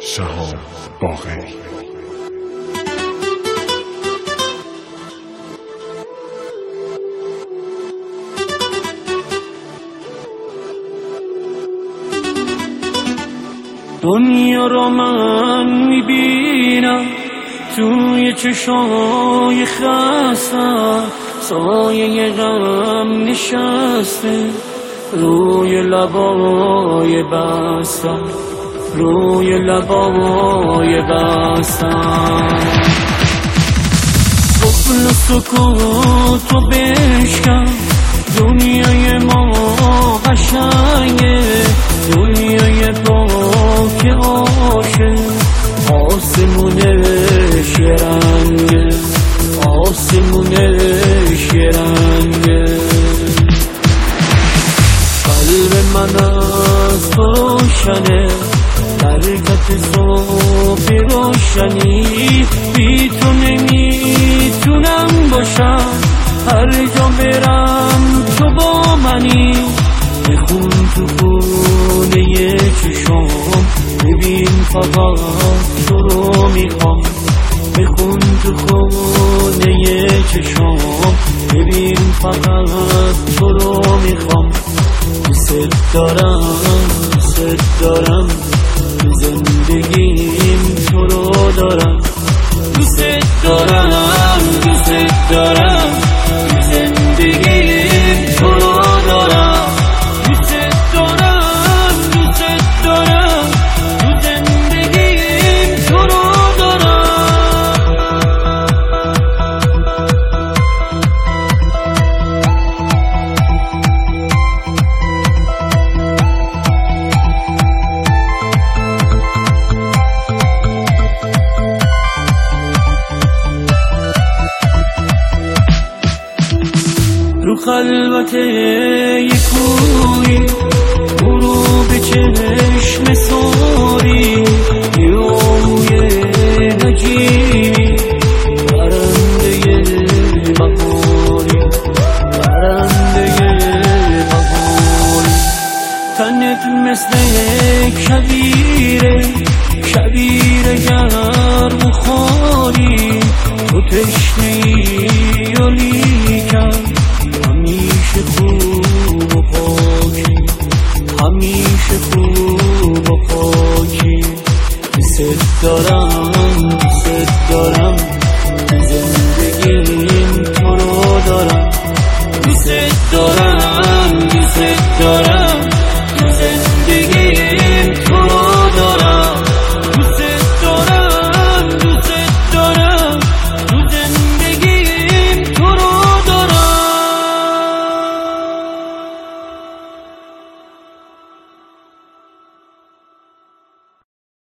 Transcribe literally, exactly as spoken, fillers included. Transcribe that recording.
شهاب باقری. دنیا را من میبینم توی چشای خستم، سایه غم نشسته روی لبای بستم، روی لبای بستم. قفل سکوت رو بشکن، دنیای ما قشنگه، دنیای پاک عاشق، آسمونش یه رنگه، آسمونش یه رنگه. قلب من از تو روشنه، برکت صبح روشنی، بی تو نمیتونم باشم، هر جا برم تو با منی. بخون تو خونه چشام، ببین فقط تو رو میخوام. بخون تو خونه چشام، ببین فقط تو رو میخوام. دوست دارم، دوست دارم، زندگیم تو رو دارم. دوست دارم، دوست دارم، زندگیم تو رو دارم. دوست دارم، دوست دارم، زندگیم تو رو دارم. رو خلوت یک کوی، غروب چشم سوری، یوی نجیمی، پرنده بهاری، پرنده بهاری. تنت مثل کبیره، کبیره گرم و خاری. تو تشنه‌ای و لیکن همیشه خوب و پاکی، همیشه خوب و پاکی. دوست دارم، دوست دارم، زندگیم تو رو دارم. دوست دارم،